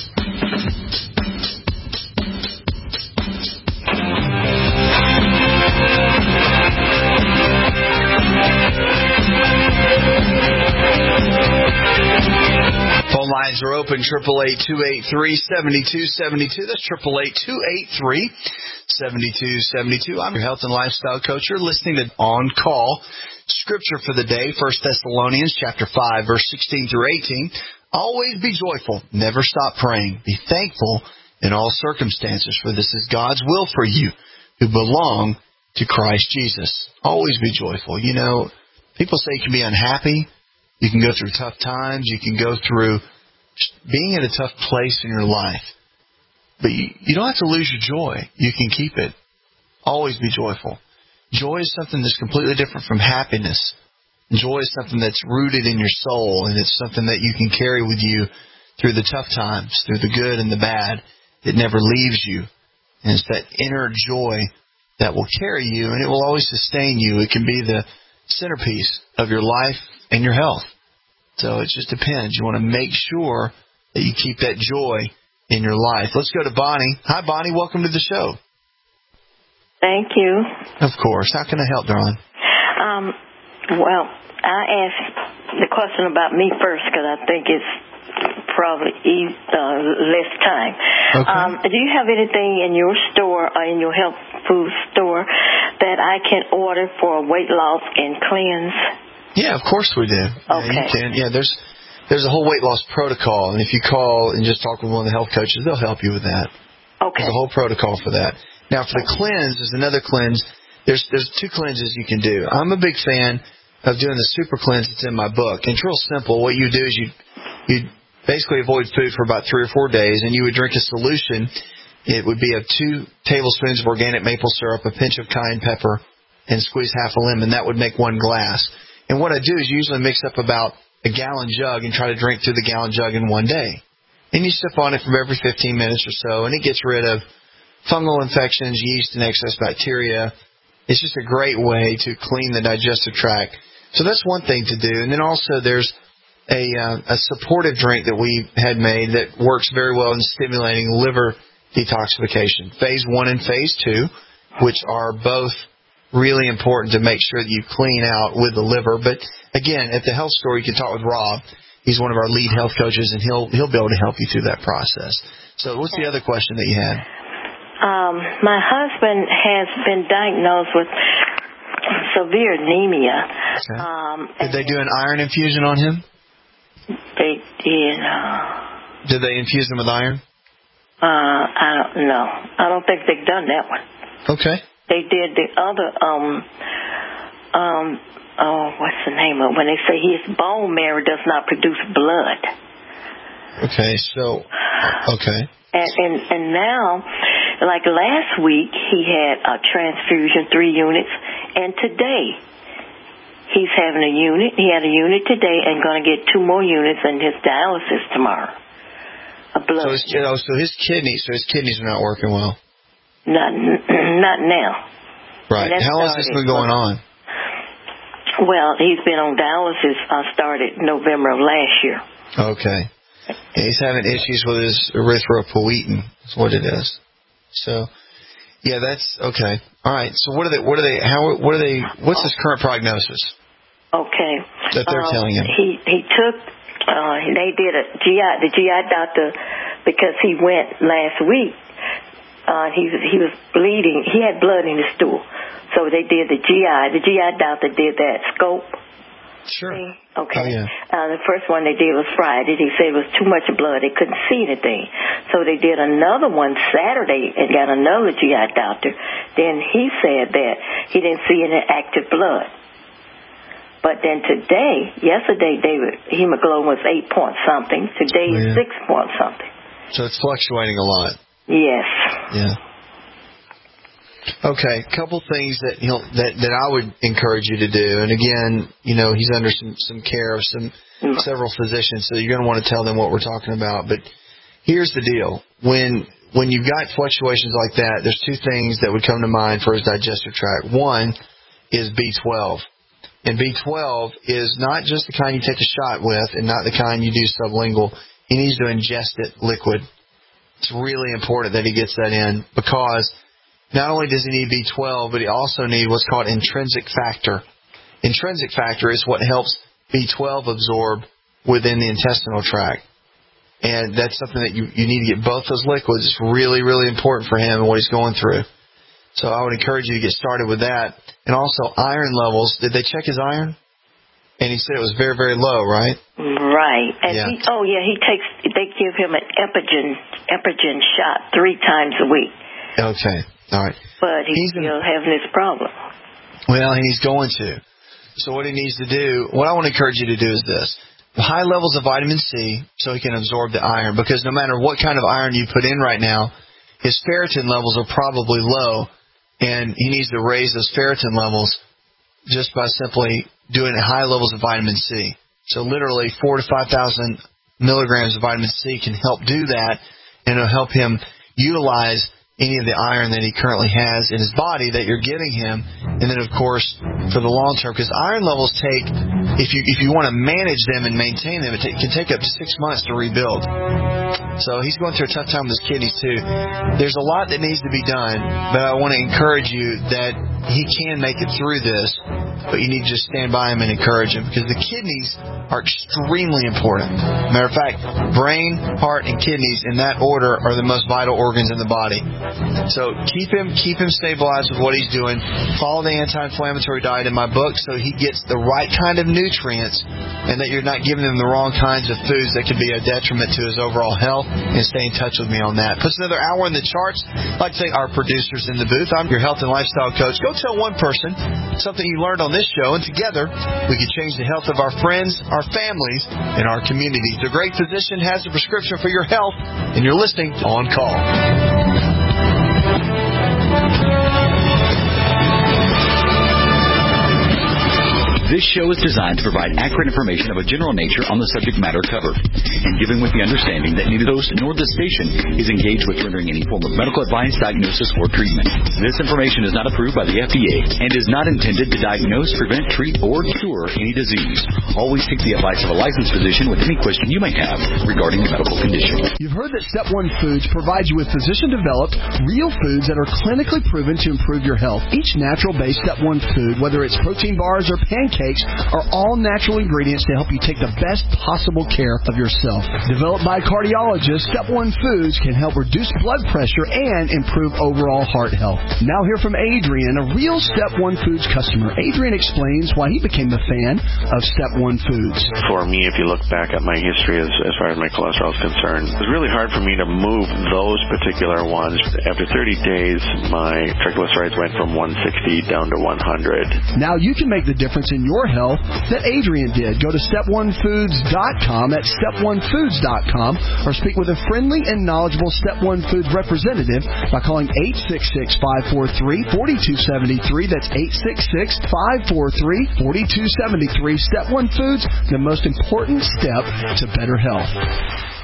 Phone lines are open, eight eight eight, two eight three, seven two seven two. That's eight eight eight, two eight three, seven two seven two. I'm your health and lifestyle coach. You're listening to On Call. Scripture for the day, First Thessalonians chapter five, verse sixteen through eighteen. Always be joyful. Never stop praying. Be thankful in all circumstances, for this is God's will for you who belong to Christ Jesus. Always be joyful. You know, people say you can be unhappy. You can go through tough times. You can go through being in a tough place in your life. But you, you don't have to lose your joy. You can keep it. Always be joyful. Joy is something that's completely different from happiness. Joy is something that's rooted in your soul, and it's something that you can carry with you through the tough times, through the good and the bad. It never leaves you. And it's that inner joy that will carry you, and it will always sustain you. It can be the centerpiece of your life and your health. So it just depends. You want to make sure that you keep that joy in your life. Let's go to Bonnie. Hi, Bonnie. Welcome to the show. Thank you. Of course. How can I help, darling? Um, well, I asked the question about me first because I think it's probably uh, less time. Okay. Um, do you have anything in your store or in your health food store that I can order for weight loss and cleanse? Yeah, of course we do. Okay. Yeah, you can. Yeah, there's there's a whole weight loss protocol, and if you call and just talk with one of the health coaches, they'll help you with that. Okay. There's a whole protocol for that. Now, for the cleanse, there's another cleanse. There's there's two cleanses you can do. I'm a big fan of doing the super cleanse that's in my book. And it's real simple. What you do is you you basically avoid food for about three or four days, and you would drink a solution. It would be of two tablespoons of organic maple syrup, a pinch of cayenne pepper, and squeeze half a lemon. That would make one glass. And what I do is usually mix up about a gallon jug and try to drink through the gallon jug in one day. And you sip on it for every fifteen minutes or so, and it gets rid of fungal infections, yeast, and excess bacteria. It's just a great way to clean the digestive tract. So that's one thing to do. And then also there's a, uh, a supportive drink that we had made that works very well in stimulating liver detoxification. Phase one and phase two, which are both really important to make sure that you clean out with the liver. But again, at the health store, you can talk with Rob. He's one of our lead health coaches, and he'll he'll be able to help you through that process. So what's the other question that you had? Um, my husband has been diagnosed with severe anemia. Okay. Um, did they do an iron infusion on him? They did. Uh, did they infuse him with iron? Uh, I don't know. I don't think they've done that one. Okay. They did the other, um, um, oh, what's the name of it? When they say his bone marrow does not produce blood. Okay, so, okay. And, and, and now, like last week, he had a transfusion, three units, and today he's having a unit. He had a unit today and going to get two more units in his dialysis tomorrow. A blood. So his, you know, so his kidneys, so his kidneys are not working well. Not, not now. Right. How long has this been going on? Well, he's been on dialysis. I started November of last year. Okay. And he's having issues with his erythropoietin. That's what it is. So, yeah, that's okay. All right. So, what are they? What are they? How? What are they? What's his current prognosis? Okay. That they're um, telling him. He he took. Uh, they did a G I. The G I doctor, because he went last week. Uh, he was he was bleeding. He had blood in his stool. So they did the G I. The G I doctor did that scope. Sure. Thing. Okay. Oh, yeah. Uh, the first one they did was Friday. He said it was too much blood. They couldn't see anything. So they did another one Saturday and got another G I doctor. Then he said that he didn't see any active blood. But then today, yesterday, David, hemoglobin was eight point something. Today oh, yeah. is six point something. So it's fluctuating a lot. Yes. Yeah. Okay, a couple things that he'll, that that I would encourage you to do, and again, you know, he's under some, some care of some mm-hmm. several physicians, so you're going to want to tell them what we're talking about. But here's the deal: when when you've got fluctuations like that, there's two things that would come to mind for his digestive tract. One is B twelve, and B twelve is not just the kind you take a shot with, and not the kind you do sublingual. He needs to ingest it liquid. It's really important that he gets that in, because not only does he need B twelve, but he also needs what's called intrinsic factor. Intrinsic factor is what helps B twelve absorb within the intestinal tract. And that's something that you, you need to get both those liquids. It's really, really important for him and what he's going through. So I would encourage you to get started with that. And also iron levels. Did they check his iron? And he said it was very, very low, right? Right. And yeah. he, oh, yeah, he takes, they give him an epigen, epigen shot three times a week. Okay. All right. But he's, he's still in, having this problem. Well, and he's going to. So what he needs to do, what I want to encourage you to do is this. High levels of vitamin C so he can absorb the iron, because no matter what kind of iron you put in right now, his ferritin levels are probably low, and he needs to raise those ferritin levels just by simply doing high levels of vitamin C. So literally four to five thousand milligrams of vitamin C can help do that, and it'll help him utilize any of the iron that he currently has in his body that you're giving him. And then, of course, for the long term, because iron levels take, if you if you want to manage them and maintain them, it t- can take up to six months to rebuild. So he's going through a tough time with his kidneys, too. There's a lot that needs to be done, but I want to encourage you that he can make it through this, but you need to just stand by him and encourage him, because the kidneys are extremely important. Matter of fact, brain, heart, and kidneys in that order are the most vital organs in the body. So keep him keep him stabilized with what he's doing. Follow the anti-inflammatory diet in my book so he gets the right kind of nutrients, and that you're not giving him the wrong kinds of foods that could be a detriment to his overall health. And stay in touch with me on that. Puts another hour in the charts. I'd like to thank our producers in the booth. I'm your health and lifestyle coach. Go tell one person something you learned on this show, and together we can change the health of our friends, our families, and our communities. The Great Physician has a prescription for your health, and you're listening to On Call. This show is designed to provide accurate information of a general nature on the subject matter covered, and given with the understanding that neither host nor this station is engaged with rendering any form of medical advice, diagnosis, or treatment. This information is not approved by the F D A and is not intended to diagnose, prevent, treat, or cure any disease. Always seek the advice of a licensed physician with any question you may have regarding a medical condition. You've heard that Step One Foods provides you with physician-developed, real foods that are clinically proven to improve your health. Each natural-based Step One food, whether it's protein bars or pancakes, are all natural ingredients to help you take the best possible care of yourself. Developed by cardiologists, Step One Foods can help reduce blood pressure and improve overall heart health. Now hear from Adrian, a real Step One Foods customer. Adrian explains why he became a fan of Step One Foods. For me, if you look back at my history as, as far as my cholesterol is concerned, it was really hard for me to move those particular ones. After thirty days, my triglycerides went from one sixty down to one hundred. Now you can make the difference in your health that Adrian did. Go to step one foods dot com at step one foods dot com or speak with a friendly and knowledgeable Step One Foods representative by calling eight six six, five four three, four two seven three. That's eight six six, five four three, four two seven three. Step One Foods, the most important step to better health.